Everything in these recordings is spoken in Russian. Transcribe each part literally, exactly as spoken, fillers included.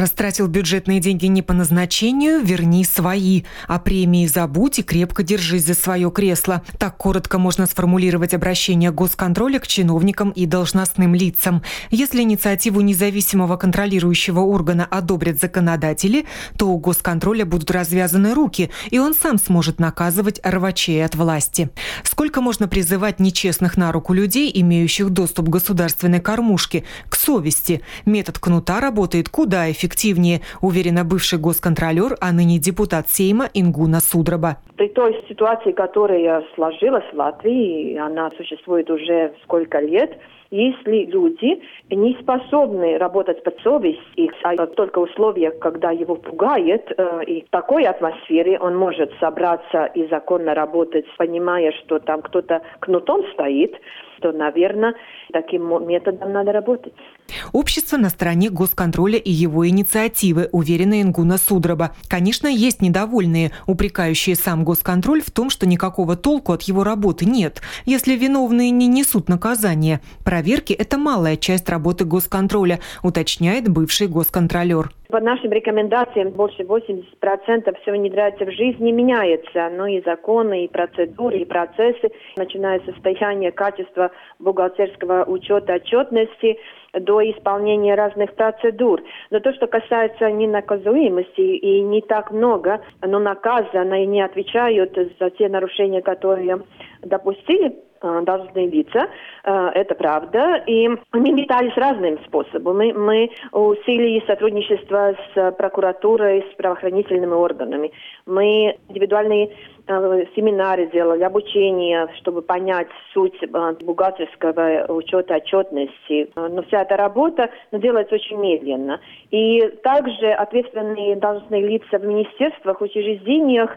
Растратил бюджетные деньги не по назначению – верни свои. А премии забудь и крепко держись за свое кресло. Так коротко можно сформулировать обращение госконтроля к чиновникам и должностным лицам. Если инициативу независимого контролирующего органа одобрят законодатели, то у госконтроля будут развязаны руки, и он сам сможет наказывать рвачей от власти. Сколько можно призывать нечестных на руку людей, имеющих доступ к государственной кормушке, к совести? Метод кнута работает куда эффективнее. эффективнее, уверена бывший госконтролер, а ныне депутат Сейма Ингуна Судроба. При той ситуации, которая сложилась в Латвии, она существует уже сколько лет, если люди не способны работать под совесть, а только в условиях, когда его пугает, и в такой атмосфере он может собраться и законно работать, понимая, что там кто-то кнутом стоит, то, наверное, таким методом надо работать. Общество на стороне госконтроля и его инициативы, уверена Ингуна Судроба. Конечно, есть недовольные, упрекающие сам госконтроль в том, что никакого толку от его работы нет, если виновные не несут наказания. Проверки – это малая часть работы госконтроля, уточняет бывший госконтролер. По нашим рекомендациям больше восемьдесят процентов все внедряется в жизнь, не меняется. Но и законы, и процедуры, и процессы, начиная с состояния качества бухгалтерского учета, отчетности, до исполнения разных процедур. Но то, что касается ненаказуемости, и не так много, но наказано и не отвечают за те нарушения, которые допустили должностные лица, это правда. И мы метались разными способами. Мы усилили сотрудничество с прокуратурой, с правоохранительными органами. Мы индивидуальные семинары делали, обучение, чтобы понять суть бухгалтерского учета, отчетности. Но вся эта работа делается очень медленно. И также ответственные должностные лица в министерствах, учреждениях,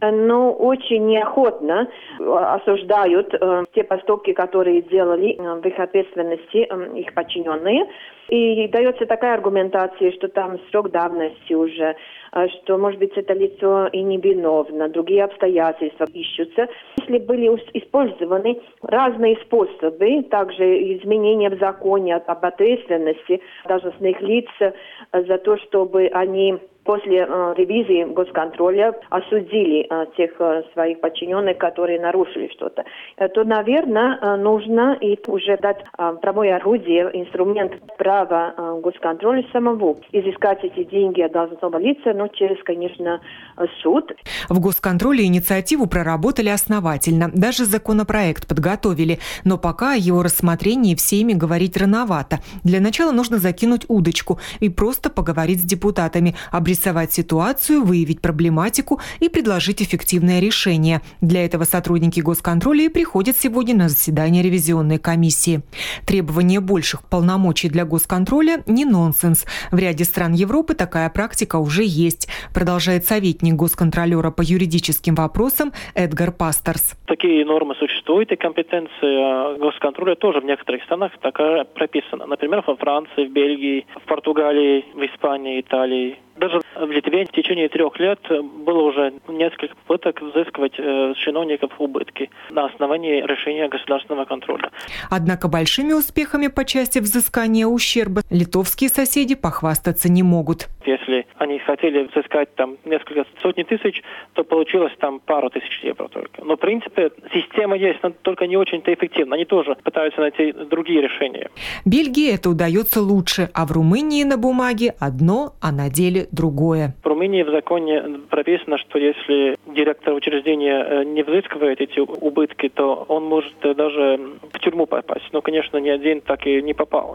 но очень неохотно осуждают э, те поступки, которые делали э, в их ответственности э, их подчиненные. И дается такая аргументация, что там срок давности уже, э, что, может быть, это лицо и не виновно, другие обстоятельства ищутся. Если были использованы разные способы, также изменения в законе об ответственности должностных лиц э, за то, чтобы они после э, ревизии госконтроля осудили э, тех э, своих подчиненных, которые нарушили что-то, э, то, наверное, э, нужно и уже дать э, правое орудие, инструмент права э, госконтроля самого, изыскать эти деньги от должностного лица, но через, конечно, суд. В госконтроле инициативу проработали основательно, даже законопроект подготовили, но пока о его рассмотрении в Сейме говорить рановато. Для начала нужно закинуть удочку и просто поговорить с депутатами, обрисовать ситуацию, выявить проблематику и предложить эффективное решение. Для этого сотрудники госконтроля и приходят сегодня на заседание ревизионной комиссии. Требование больших полномочий для госконтроля – не нонсенс. В ряде стран Европы такая практика уже есть, продолжает советник госконтролера по юридическим вопросам Эдгар Пастерс. Такие нормы существуют, и компетенция госконтроля тоже в некоторых странах такая прописана. Например, во Франции, в Бельгии, в Португалии, в Испании, Италии. Даже в Литве в течение трех лет было уже несколько попыток взыскивать э, с чиновников убытки на основании решения государственного контроля. Однако большими успехами по части взыскания ущерба литовские соседи похвастаться не могут. Если они хотели взыскать там несколько сотни тысяч, то получилось там пару тысяч евро только. Но в принципе система есть, но только не очень-то эффективна. Они тоже пытаются найти другие решения. Бельгии это удается лучше, а в Румынии на бумаге одно, а на деле другое. В Румынии в законе прописано, что если директор учреждения не взыскивает эти убытки, то он может даже в тюрьму попасть. Но, конечно, ни один так и не попал.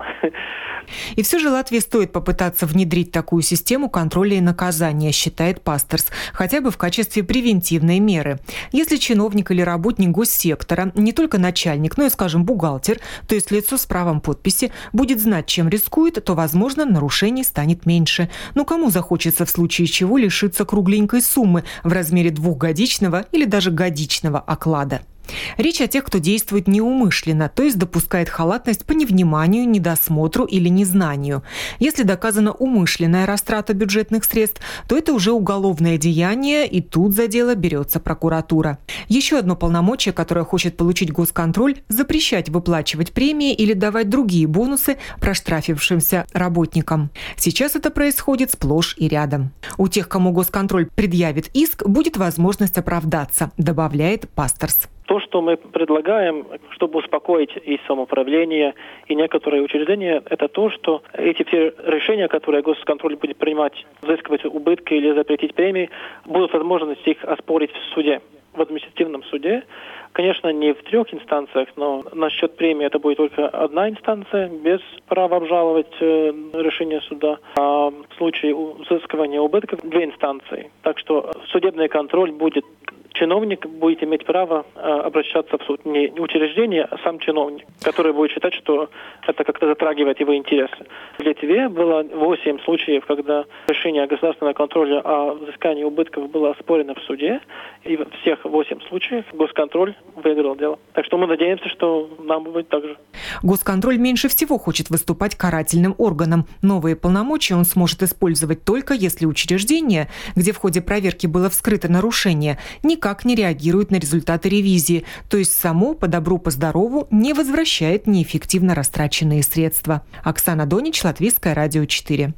И все же Латвии стоит попытаться внедрить такую систему контроля и наказания, считает Пастерс, хотя бы в качестве превентивной меры. Если чиновник или работник госсектора, не только начальник, но и, скажем, бухгалтер, то есть лицо с правом подписи, будет знать, чем рискует, то, возможно, нарушений станет меньше. Но кому захочется в случае чего лишиться кругленькой суммы в размере двухгодичного или даже годичного оклада? Речь о тех, кто действует неумышленно, то есть допускает халатность по невниманию, недосмотру или незнанию. Если доказана умышленная растрата бюджетных средств, то это уже уголовное деяние, и тут за дело берется прокуратура. Еще одно полномочие, которое хочет получить госконтроль – запрещать выплачивать премии или давать другие бонусы проштрафившимся работникам. Сейчас это происходит сплошь и рядом. У тех, кому госконтроль предъявит иск, будет возможность оправдаться, добавляет Пасторс. То, что мы предлагаем, чтобы успокоить и самоуправление, и некоторые учреждения, это то, что эти все решения, которые госконтроль будет принимать, взыскивать убытки или запретить премии, будут возможности их оспорить в суде, в административном суде. Конечно, не в трех инстанциях, но насчет премии это будет только одна инстанция, без права обжаловать э, решение суда. А в случае взыскивания убытков две инстанции. Так что судебный контроль будет. Чиновник будет иметь право э, обращаться в суд. Не учреждение, а сам чиновник, который будет считать, что это как-то затрагивает его интересы. В Литве было восемь случаев, когда решение государственного контроля о взыскании убытков было оспорено в суде. И во всех восемь случаев госконтроль выиграл дело. Так что мы надеемся, что нам будет так же. Госконтроль меньше всего хочет выступать карательным органом. Новые полномочия он сможет использовать только если учреждение, где в ходе проверки было вскрыто нарушение, никак не реагирует на результаты ревизии, то есть само по добру по здорову не возвращает неэффективно растраченные средства. Оксана Донич, Латвийское радио четыре.